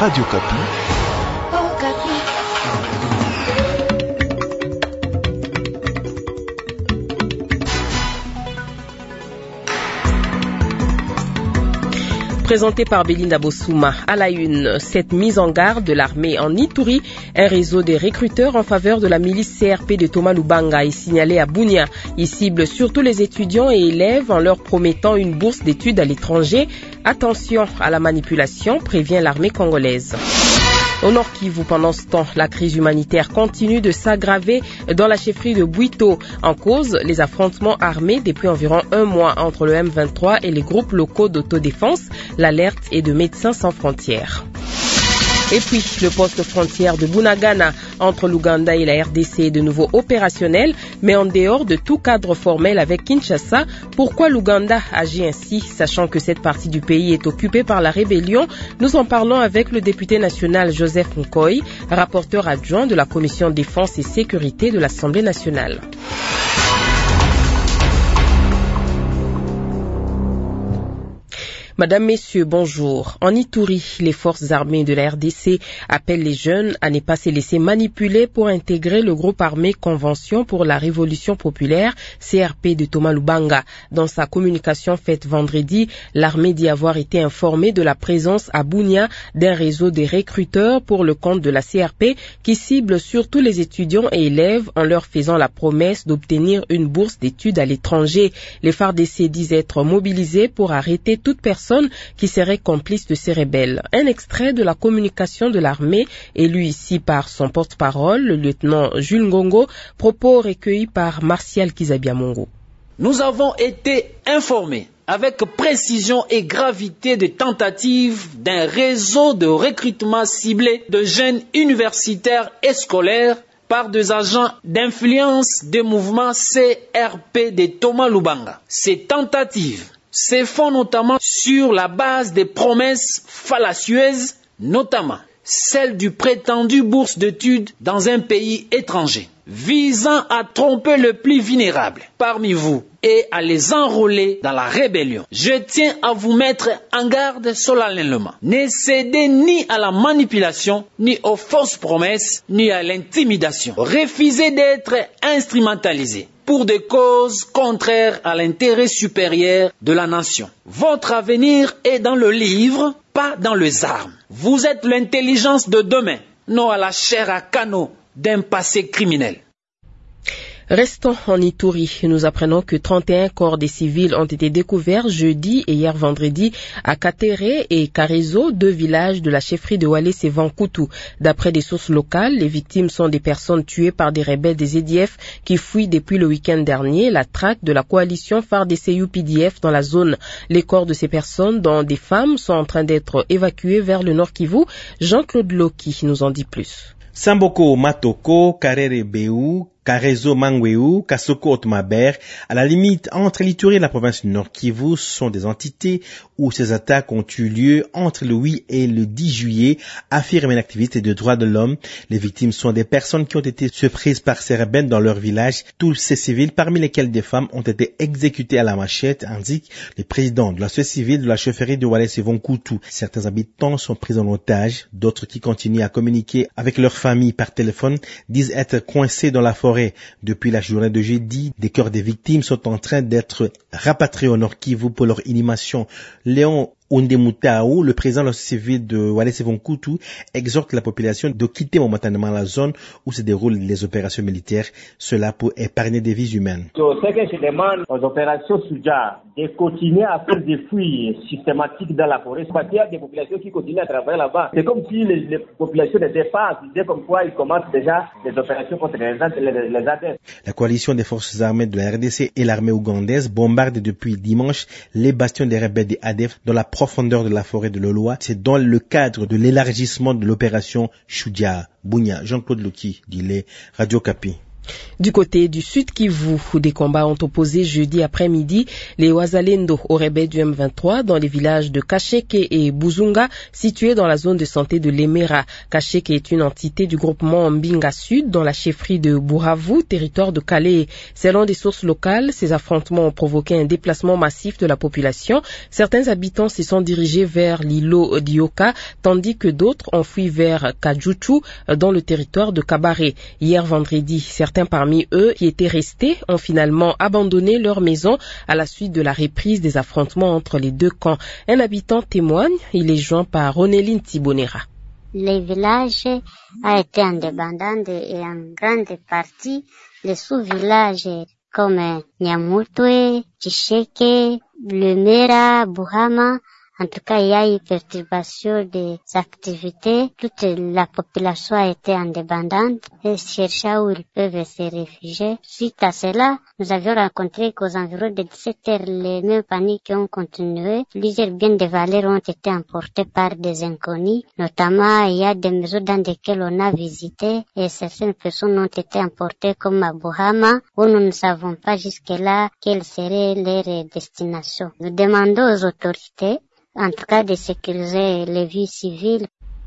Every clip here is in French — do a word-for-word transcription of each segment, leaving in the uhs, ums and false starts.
Radio Kapi. Oh, Kapi. Présenté par Belinda Bossouma. À la une, cette mise en garde de l'armée en Ituri, un réseau de recruteurs en faveur de la milice C R P de Thomas Lubanga est signalé à Bunia. Il cible surtout les étudiants et élèves en leur promettant une bourse d'études à l'étranger. Attention à la manipulation, prévient l'armée congolaise. Au Nord Kivu, pendant ce temps, la crise humanitaire continue de s'aggraver dans la chefferie de Bwito. En cause, les affrontements armés depuis environ un mois entre le M vingt-trois et les groupes locaux d'autodéfense. L'alerte est de Médecins sans frontières. Et puis, le poste frontière de Bunagana entre l'Ouganda et la R D C est de nouveau opérationnel, mais en dehors de tout cadre formel avec Kinshasa. Pourquoi l'Ouganda agit ainsi, sachant que cette partie du pays est occupée par la rébellion? Nous en parlons avec le député national Joseph Nkoy, rapporteur adjoint de la Commission Défense et Sécurité de l'Assemblée nationale. Madame, Messieurs, bonjour. En Ituri, les forces armées de la R D C appellent les jeunes à ne pas se laisser manipuler pour intégrer le groupe armé Convention pour la Révolution populaire, C R P de Thomas Lubanga. Dans sa communication faite vendredi, l'armée dit avoir été informée de la présence à Bunia d'un réseau de recruteurs pour le compte de la C R P qui cible surtout les étudiants et élèves en leur faisant la promesse d'obtenir une bourse d'études à l'étranger. Les F A R D C disent être mobilisés pour arrêter toute personne qui serait complice de ces rebelles. Un extrait de la communication de l'armée, élu ici par son porte-parole, le lieutenant Jules Ngongo, propos recueillis par Martial Kizabiamongo. Nous avons été informés avec précision et gravité des tentatives d'un réseau de recrutement ciblé de jeunes universitaires et scolaires par des agents d'influence des mouvements C R P de Thomas Lubanga. Ces tentatives se font notamment sur la base des promesses fallacieuses, notamment celle du prétendu bourse d'études dans un pays étranger, visant à tromper le plus vulnérable parmi vous et à les enrôler dans la rébellion. Je tiens à vous mettre en garde solennellement. Ne cédez ni à la manipulation, ni aux fausses promesses, ni à l'intimidation. Refusez d'être instrumentalisé pour des causes contraires à l'intérêt supérieur de la nation. Votre avenir est dans le livre, pas dans les armes. Vous êtes l'intelligence de demain, non à la chair à canon d'un passé criminel. Restons en Ituri. Nous apprenons que trente et un corps des civils ont été découverts jeudi et hier vendredi à Katere et Karezo, deux villages de la chefferie de Walese-Vankoutou. D'après des sources locales, les victimes sont des personnes tuées par des rebelles des E D F qui fuient depuis le week-end dernier la traque de la coalition F A R D C U P D F dans la zone. Les corps de ces personnes, dont des femmes, sont en train d'être évacués vers le Nord Kivu. Jean-Claude Loki nous en dit plus. Samboko Matoko, Karere Beu, Karezo Mangweu, Kasoko Otmaber, à la limite entre l'Ituri et la province du Nord Kivu, sont des entités où ces attaques ont eu lieu entre le huit et le dix juillet, affirme un activiste de droits de l'homme. Les victimes sont des personnes qui ont été surprises par ces rebelles dans leur village. Tous ces civils, parmi lesquels des femmes, ont été exécutés à la machette, indique le président de la société civile de la chefferie de Walese-Vankoutou. Certains habitants sont pris en otage, d'autres qui continuent à communiquer avec leur famille par téléphone disent être coincés dans la forêt. Depuis la journée de jeudi, des corps des victimes sont en train d'être rapatriés au Nord Kivu pour leur inhumation. Léon Ondemutaou, le président de la société civile de Walese-Vankoutou, exhorte la population de quitter momentanément la zone où se déroulent les opérations militaires, cela pour épargner des vies humaines. So, ce que je demande aux opérations Souja, de continuer à faire des fouilles systématiques dans la forêt, parce qu'il y a des populations qui continuent à travailler là-bas. C'est comme si les, les populations n'étaient pas accusées comme quoi ils commencent déjà des opérations contre les, les, les A D F. La coalition des forces armées de la R D C et l'armée ougandaise bombarde depuis dimanche les bastions des rebelles des A D F dans la profondeur de la forêt de l'Oloa. C'est dans le cadre de l'élargissement de l'opération Shudia. Bunia, Jean-Claude Loki, dit les Radio Kapi. Du côté du Sud Kivu, où des combats ont opposé jeudi après-midi les Wazalendo au rebelle du M vingt-trois dans les villages de Kacheke et Buzunga, situés dans la zone de santé de l'Emera. Kacheke est une entité du groupement Mbinga Sud dans la chefferie de Buhavu, territoire de Calais. Selon des sources locales, ces affrontements ont provoqué un déplacement massif de la population. Certains habitants se sont dirigés vers l'îlot d'Ioka, tandis que d'autres ont fui vers Kajuchu, dans le territoire de Kabare. Hier vendredi, certains parmi eux qui étaient restés ont finalement abandonné leur maison à la suite de la reprise des affrontements entre les deux camps. Un habitant témoigne, il est joint par Ronéline Tibonera. Le village a été en débandade et en grande partie les sous-villages comme Nyamutwe, Tshisheke, Lemera, Buhama. En tout cas, il y a eu perturbation des activités. Toute la population a été en débandade et cherchait où ils peuvent se réfugier. Suite à cela, nous avions rencontré qu'aux environs de dix-sept heures, les mêmes paniques ont continué. Plusieurs biens de valeur ont été emportés par des inconnus. Notamment, il y a des maisons dans lesquelles on a visité et certaines personnes ont été emportées comme à Buhama, où nous ne savons pas jusque-là quelle serait leur destination. Nous demandons aux autorités en tout cas de sécuriser les vies civiles.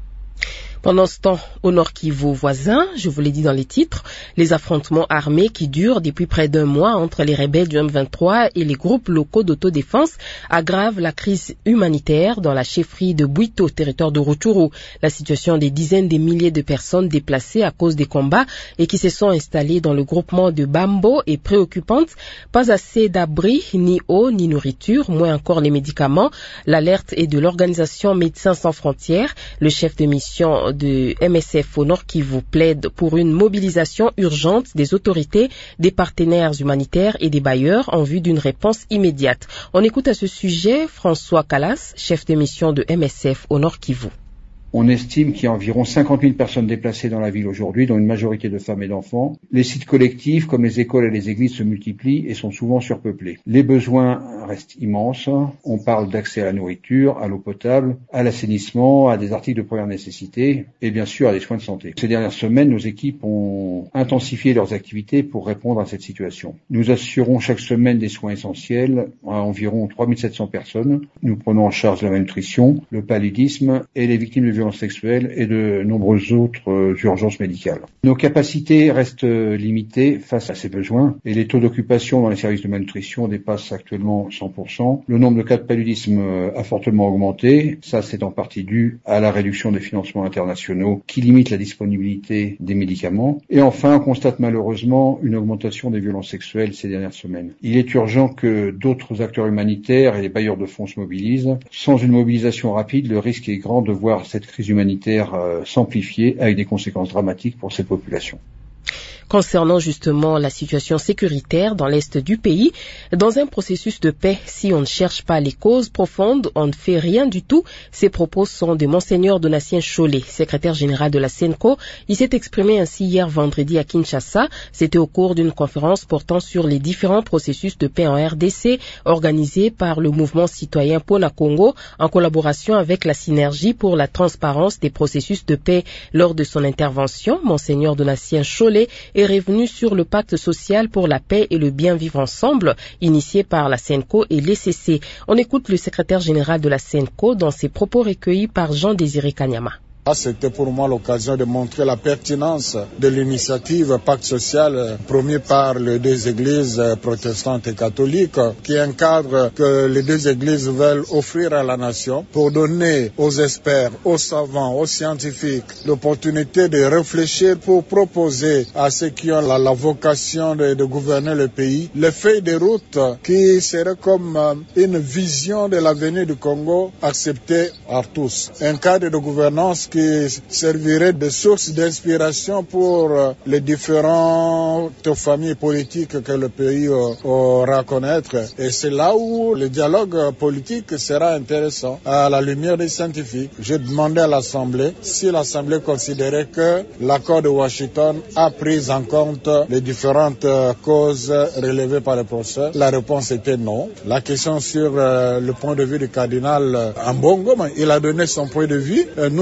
Pendant ce temps, au Nord Kivu voisin, je vous l'ai dit dans les titres, les affrontements armés qui durent depuis près d'un mois entre les rebelles du M vingt-trois et les groupes locaux d'autodéfense aggravent la crise humanitaire dans la chefferie de Bwito, territoire de Rutshuru. La situation des dizaines de milliers de personnes déplacées à cause des combats et qui se sont installées dans le groupement de Bambo est préoccupante. Pas assez d'abris, ni eau, ni nourriture, moins encore les médicaments. L'alerte est de l'organisation Médecins sans frontières. Le chef de mission de M S F au Nord Kivu plaide pour une mobilisation urgente des autorités, des partenaires humanitaires et des bailleurs en vue d'une réponse immédiate. On écoute à ce sujet François Calas, chef de mission de M S F au Nord Kivu. On estime qu'il y a environ cinquante mille personnes déplacées dans la ville aujourd'hui, dont une majorité de femmes et d'enfants. Les sites collectifs, comme les écoles et les églises, se multiplient et sont souvent surpeuplés. Les besoins restent immenses. On parle d'accès à la nourriture, à l'eau potable, à l'assainissement, à des articles de première nécessité et bien sûr à des soins de santé. Ces dernières semaines, nos équipes ont intensifié leurs activités pour répondre à cette situation. Nous assurons chaque semaine des soins essentiels à environ trois mille sept cents personnes. Nous prenons en charge la malnutrition, le paludisme et les victimes de violences sexuelles et de nombreuses autres euh, urgences médicales. Nos capacités restent euh, limitées face à ces besoins et les taux d'occupation dans les services de malnutrition dépassent actuellement cent pour cent. Le nombre de cas de paludisme euh, a fortement augmenté. Ça, c'est en partie dû à la réduction des financements internationaux qui limitent la disponibilité des médicaments. Et enfin, on constate malheureusement une augmentation des violences sexuelles ces dernières semaines. Il est urgent que d'autres acteurs humanitaires et les bailleurs de fonds se mobilisent. Sans une mobilisation rapide, le risque est grand de voir cette crise humanitaire euh, s'amplifier avec des conséquences dramatiques pour ces populations. Concernant justement la situation sécuritaire dans l'est du pays, dans un processus de paix, si on ne cherche pas les causes profondes, on ne fait rien du tout. Ces propos sont de Monseigneur Donatien Chollet, secrétaire général de la SENCO. Il s'est exprimé ainsi hier vendredi à Kinshasa. C'était au cours d'une conférence portant sur les différents processus de paix en R D C organisée par le mouvement citoyen Pona Congo en collaboration avec la Synergie pour la transparence des processus de paix. Lors de son intervention, Monseigneur Donatien Chollet est revenu sur le pacte social pour la paix et le bien vivre ensemble, initié par la SENCO et l'E C C. On écoute le secrétaire général de la SENCO dans ses propos recueillis par Jean-Désiré Kanyama. C'était pour moi l'occasion de montrer la pertinence de l'initiative Pacte social promis par les deux églises protestantes et catholiques, qui est un cadre que les deux églises veulent offrir à la nation pour donner aux experts, aux savants, aux scientifiques l'opportunité de réfléchir pour proposer à ceux qui ont la, la vocation de, de gouverner le pays les feuilles de route qui seraient comme une vision de l'avenir du Congo acceptée par tous. Un cadre de gouvernance qui servirait de source d'inspiration pour les différentes familles politiques que le pays aura à connaître. Et c'est là où le dialogue politique sera intéressant à la lumière des scientifiques. J'ai demandé à l'Assemblée si l'Assemblée considérait que l'accord de Washington a pris en compte les différentes causes relevées par le professeur. La réponse était non. La question sur le point de vue du cardinal Ambongo, il a donné son point de vue. Nous nous disons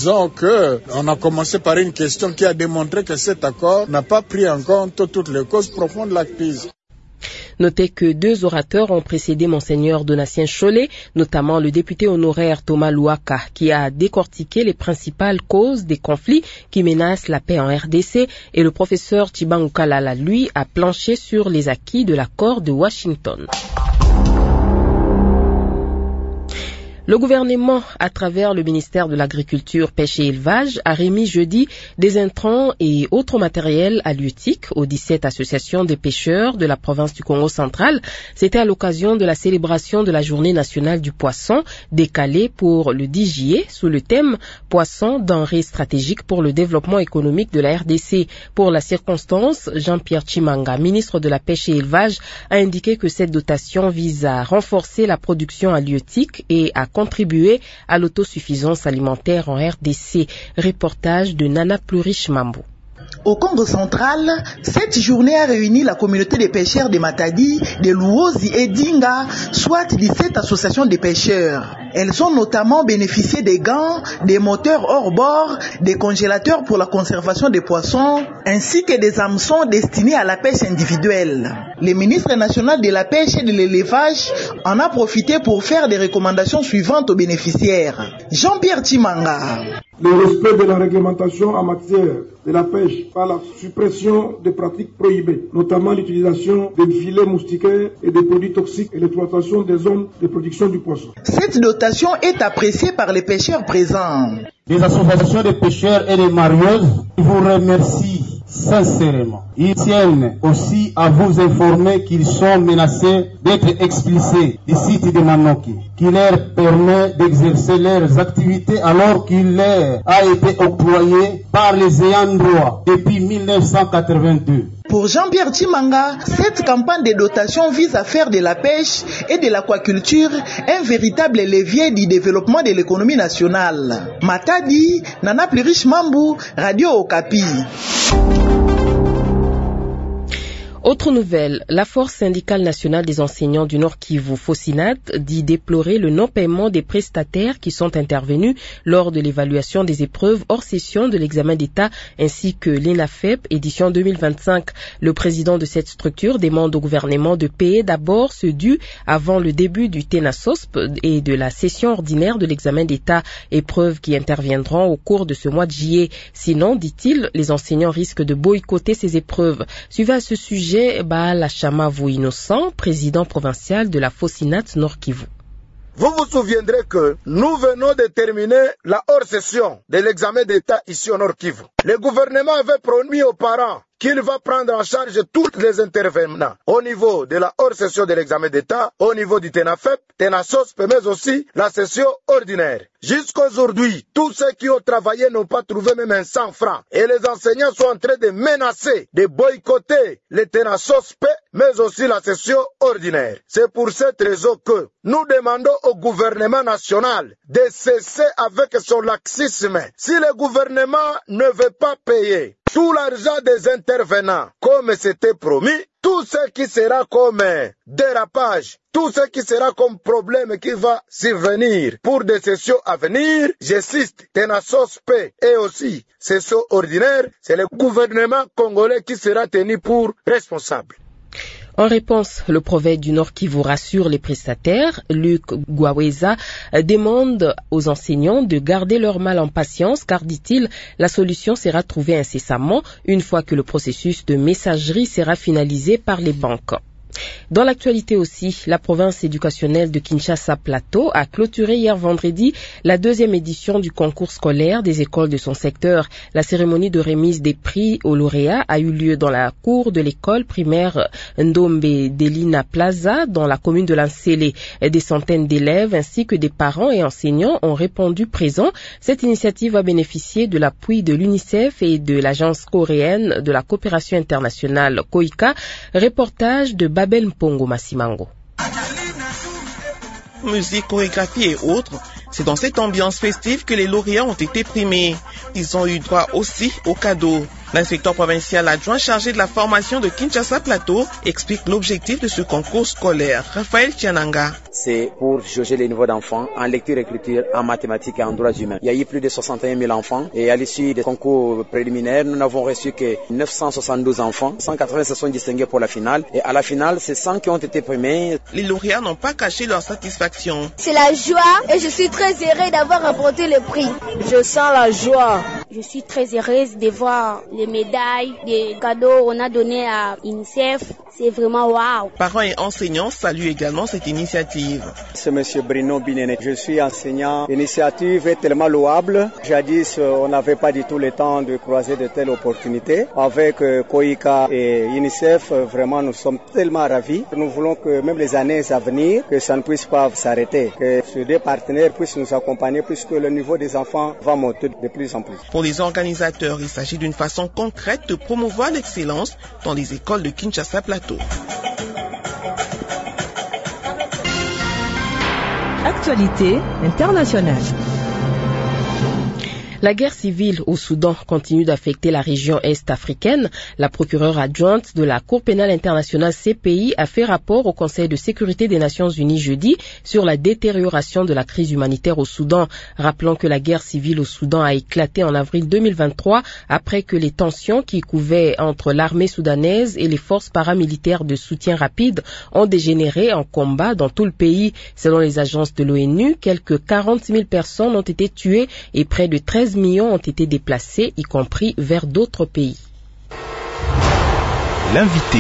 disons que on a commencé par une question qui a démontré que cet accord n'a pas pris en compte toutes les causes profondes de la crise. Notez que deux orateurs ont précédé Monseigneur Donatien Cholet, notamment le député honoraire Thomas Louaka, qui a décortiqué les principales causes des conflits qui menacent la paix en R D C, et le professeur Tshibangou Kalala, lui, a planché sur les acquis de l'accord de Washington. Le gouvernement, à travers le ministère de l'Agriculture, Pêche et Élevage, a remis jeudi des intrants et autres matériels halieutiques aux dix-sept associations de pêcheurs de la province du Congo central. C'était à l'occasion de la célébration de la Journée nationale du poisson, décalée pour le dix juillet, sous le thème « Poisson, denrée stratégique pour le développement économique de la R D C ». Pour la circonstance, Jean-Pierre Tshimanga, ministre de la Pêche et Élevage, a indiqué que cette dotation vise à renforcer la production halieutique et à contribuer à l'autosuffisance alimentaire en R D C. Reportage de Nana Plurish Mambo. Au Congo central, cette journée a réuni la communauté des pêcheurs de Matadi, de Luozi et Dinga, soit dix-sept associations de pêcheurs. Elles ont notamment bénéficié des gants, des moteurs hors bord, des congélateurs pour la conservation des poissons, ainsi que des hameçons destinés à la pêche individuelle. Le ministre national de la pêche et de l'élevage en a profité pour faire des recommandations suivantes aux bénéficiaires. Jean-Pierre Tshimanga. Le respect de la réglementation en matière de la pêche par la suppression des pratiques prohibées, notamment l'utilisation des filets moustiquaires et des produits toxiques et l'exploitation des zones de production du poisson. Cette dotation est appréciée par les pêcheurs présents. Les associations de pêcheurs et les marieuses vous remercient sincèrement. Ils tiennent aussi à vous informer qu'ils sont menacés d'être expulsés du site de Manoki, qui leur permet d'exercer leurs activités alors qu'il leur a été octroyé par les ayants droit depuis mille neuf cent quatre-vingt-deux. Pour Jean-Pierre Tshimanga, cette campagne de dotation vise à faire de la pêche et de l'aquaculture un véritable levier du développement de l'économie nationale. Matadi, Nana Plurish Mambu, Radio Okapi. Autre nouvelle, la Force syndicale nationale des enseignants du Nord Kivu, Fosinat, dit déplorer le non-paiement des prestataires qui sont intervenus lors de l'évaluation des épreuves hors session de l'examen d'État ainsi que l'ENAFEP édition deux mille vingt-cinq. Le président de cette structure demande au gouvernement de payer d'abord ce dû avant le début du TENASOSP et de la session ordinaire de l'examen d'État, épreuves qui interviendront au cours de ce mois de juillet. Sinon, dit-il, les enseignants risquent de boycotter ces épreuves. Suivez à ce sujet Baal Chamavou Innocent, président provincial de la Fosinat Nord Kivu. Vous vous souviendrez que nous venons de terminer la hors-session de l'examen d'État ici au Nord Kivu. Le gouvernement avait promis aux parents qu'il va prendre en charge tous les intervenants au niveau de la hors-session de l'examen d'État, au niveau du TENAFEP, TENASOSP, mais aussi la session ordinaire. Jusqu'à aujourd'hui, tous ceux qui ont travaillé n'ont pas trouvé même un cent francs. Et les enseignants sont en train de menacer, de boycotter le TENASOSP, mais aussi la session ordinaire. C'est pour cette raison que nous demandons au gouvernement national de cesser avec son laxisme. Si le gouvernement ne veut pas payer tout l'argent des intervenants, comme c'était promis, tout ce qui sera comme dérapage, tout ce qui sera comme problème qui va survenir pour des sessions à venir, j'insiste, TENASOSP et aussi sessions ordinaires, c'est le gouvernement congolais qui sera tenu pour responsable. En réponse, le prophète du Nord qui vous rassure les prestataires, Luc Gouaweza, demande aux enseignants de garder leur mal en patience car, dit-il, la solution sera trouvée incessamment une fois que le processus de messagerie sera finalisé par les banques. Dans l'actualité aussi, la province éducationnelle de Kinshasa Plateau a clôturé hier vendredi la deuxième édition du concours scolaire des écoles de son secteur. La cérémonie de remise des prix aux lauréats a eu lieu dans la cour de l'école primaire Ndombe Delina Plaza dans la commune de Lansele. Des centaines d'élèves ainsi que des parents et enseignants ont répondu présents. Cette initiative a bénéficié de l'appui de l'UNICEF et de l'agence coréenne de la coopération internationale COICA. Reportage de Babel Mpongo Massimango. Musique, chorégraphie et autres, c'est dans cette ambiance festive que les lauréats ont été primés. Ils ont eu droit aussi aux cadeaux. L'inspecteur provincial adjoint chargé de la formation de Kinshasa Plateau explique l'objectif de ce concours scolaire. Raphaël Tiananga. c'est pour jauger les niveaux d'enfants en lecture, écriture, en mathématiques et en droits humains. Il y a eu plus de soixante et un mille enfants et à l'issue des concours préliminaires, nous n'avons reçu que neuf cent soixante-douze enfants. cent quatre-vingts se sont distingués pour la finale et à la finale, c'est cent qui ont été primés. Les lauréats n'ont pas caché leur satisfaction. C'est la joie et je suis très heureuse d'avoir remporté le prix. Je sens la joie. Je suis très heureuse de voir les médailles, les cadeaux qu'on a donnés à UNICEF. C'est vraiment waouh. Parents et enseignants saluent également cette initiative. C'est monsieur Bruno Binene. Je suis enseignant. L'initiative est tellement louable. Jadis, on n'avait pas du tout le temps de croiser de telles opportunités. Avec Koika et UNICEF, vraiment, nous sommes tellement ravis. Nous voulons que même les années à venir, que ça ne puisse pas s'arrêter. Que ces deux partenaires puissent nous accompagner puisque le niveau des enfants va monter de plus en plus. Pour les organisateurs, il s'agit d'une façon concrète de promouvoir l'excellence dans les écoles de Kinshasa Plateau. Actualité internationale. La guerre civile au Soudan continue d'affecter la région est-africaine. La procureure adjointe de la Cour pénale internationale C P I a fait rapport au Conseil de sécurité des Nations unies jeudi sur la détérioration de la crise humanitaire au Soudan, rappelant que la guerre civile au Soudan a éclaté en avril deux mille vingt-trois après que les tensions qui couvaient entre l'armée soudanaise et les forces paramilitaires de soutien rapide ont dégénéré en combat dans tout le pays. Selon les agences de l'ONU, quelques quarante mille personnes ont été tuées et près de treize millions ont été déplacés, y compris vers d'autres pays. L'invité.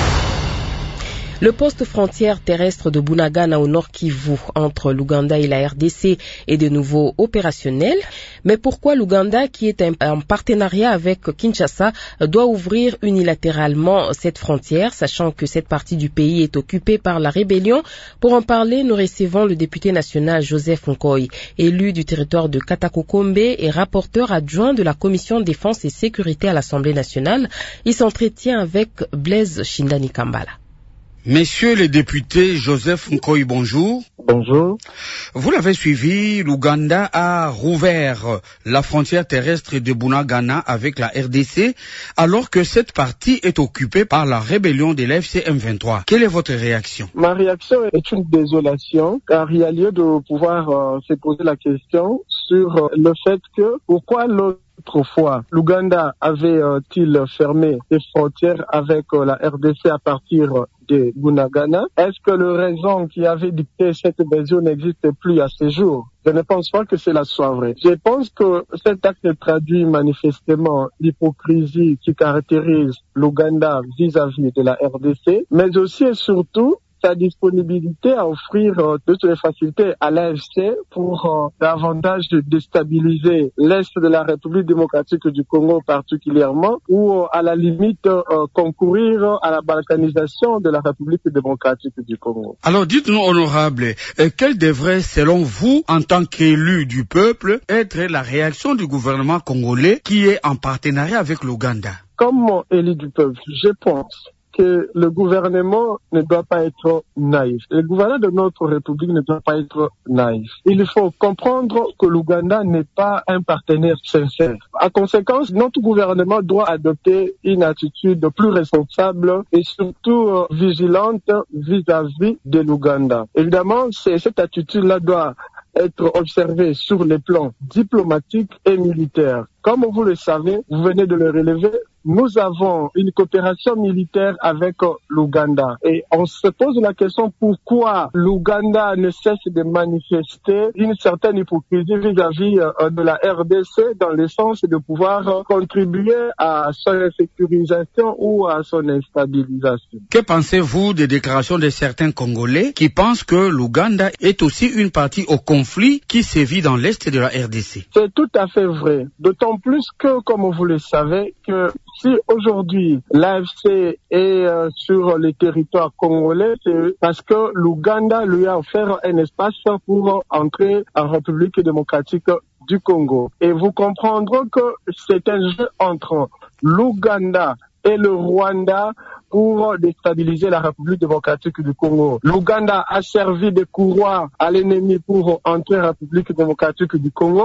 Le poste frontière terrestre de Bunagana au nord Kivu entre l'Ouganda et la R D C est de nouveau opérationnel. Mais pourquoi l'Ouganda, qui est en partenariat avec Kinshasa, doit ouvrir unilatéralement cette frontière, sachant que cette partie du pays est occupée par la rébellion? Pour en parler, nous recevons le député national Joseph Nkoy, élu du territoire de Katakokombe et rapporteur adjoint de la Commission défense et sécurité à l'Assemblée nationale. Il s'entretient avec Blaise Shindani Kambala. Messieurs les députés, Joseph Nkoy, bonjour. Bonjour. Vous l'avez suivi, l'Ouganda a rouvert la frontière terrestre de Bunagana avec la R D C, alors que cette partie est occupée par la rébellion de l'A F C M vingt-trois. Quelle est votre réaction? Ma réaction est une désolation, car il y a lieu de pouvoir euh, se poser la question sur euh, le fait que pourquoi l'autre Autrefois, l'Ouganda avait-il euh, fermé ses frontières avec euh, la R D C à partir de Bunagana? Est-ce que le raison qui avait dicté cette mesure n'existe plus à ce jour? Je ne pense pas que cela soit vrai. Je pense que cet acte traduit manifestement l'hypocrisie qui caractérise l'Ouganda vis-à-vis de la R D C, mais aussi et surtout sa disponibilité à offrir euh, toutes les facilités à l'A F C pour euh, davantage déstabiliser l'Est de la République démocratique du Congo particulièrement, ou euh, à la limite euh, concourir à la balkanisation de la République démocratique du Congo. Alors dites-nous, honorable, euh, quelle devrait, selon vous, en tant qu'élu du peuple, être la réaction du gouvernement congolais qui est en partenariat avec l'Ouganda? Comme élu du peuple, je pense que le gouvernement ne doit pas être naïf. Le gouvernement de notre République ne doit pas être naïf. Il faut comprendre que l'Ouganda n'est pas un partenaire sincère. À conséquence, notre gouvernement doit adopter une attitude plus responsable et surtout euh, vigilante vis-à-vis de l'Ouganda. Évidemment, c'est, cette attitude-là doit être observée sur les plans diplomatiques et militaires. Comme vous le savez, vous venez de le relever, nous avons une coopération militaire avec l'Ouganda. Et on se pose la question pourquoi l'Ouganda ne cesse de manifester une certaine hypocrisie vis-à-vis de la R D C dans le sens de pouvoir contribuer à son sécurisation ou à son instabilisation. Que pensez-vous des déclarations de certains Congolais qui pensent que l'Ouganda est aussi une partie au conflit qui sévit dans l'Est de la R D C? C'est tout à fait vrai. D'autant plus que, comme vous le savez, que si aujourd'hui l'A F C est euh, sur le territoire congolais, c'est parce que l'Ouganda lui a offert un espace pour entrer en République démocratique du Congo. Et vous comprendrez que c'est un jeu entre l'Ouganda et le Rwanda pour déstabiliser la République démocratique du Congo. L'Ouganda a servi de courroie à l'ennemi pour entrer en République démocratique du Congo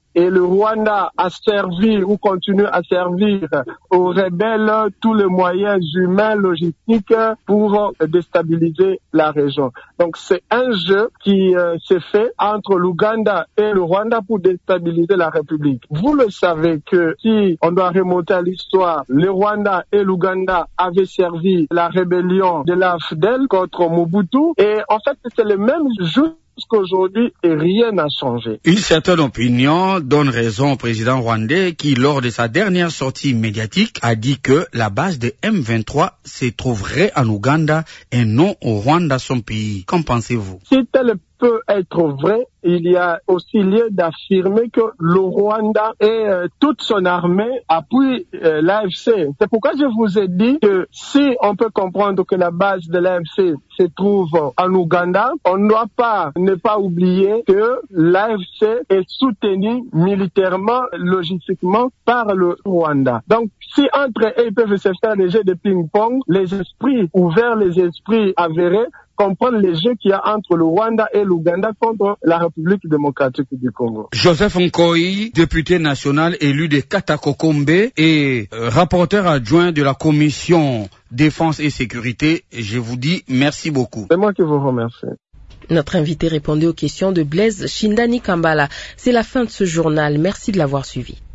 et le Rwanda a servi ou continue à servir aux rebelles tous les moyens humains, logistiques pour déstabiliser la région. Donc c'est un jeu qui euh, s'est fait entre l'Ouganda et le Rwanda pour déstabiliser la République. Vous le savez que si on doit remonter à l'histoire, le Rwanda et l'Ouganda avaient servi la rébellion de la F D L contre Mobutu et en fait c'est le même jeu qu'aujourd'hui et rien n'a changé. Une certaine opinion donne raison au président rwandais qui, lors de sa dernière sortie médiatique, a dit que la base de M vingt-trois se trouverait en Ouganda et non au Rwanda, son pays. Qu'en pensez-vous? Si tel peut être vrai, il y a aussi lieu d'affirmer que le Rwanda et euh, toute son armée appuient euh, l'A F C. C'est pourquoi je vous ai dit que si on peut comprendre que la base de l'A F C se trouve en Ouganda, on ne doit pas ne pas oublier que l'A F C est soutenu militairement, logistiquement par le Rwanda. Donc, si entre eux ils peuvent se faire des jeux de ping-pong, les esprits ouverts, les esprits avérés, comprendre les jeux qu'il y a entre le Rwanda et l'Ouganda contre la République démocratique du Congo. Joseph Nkoyi, député national élu de Katakokombe et euh, rapporteur adjoint de la commission défense et sécurité, je vous dis merci beaucoup. C'est moi qui vous remercie. Notre invité répondait aux questions de Blaise Shindani Kambala. C'est la fin de ce journal. Merci de l'avoir suivi.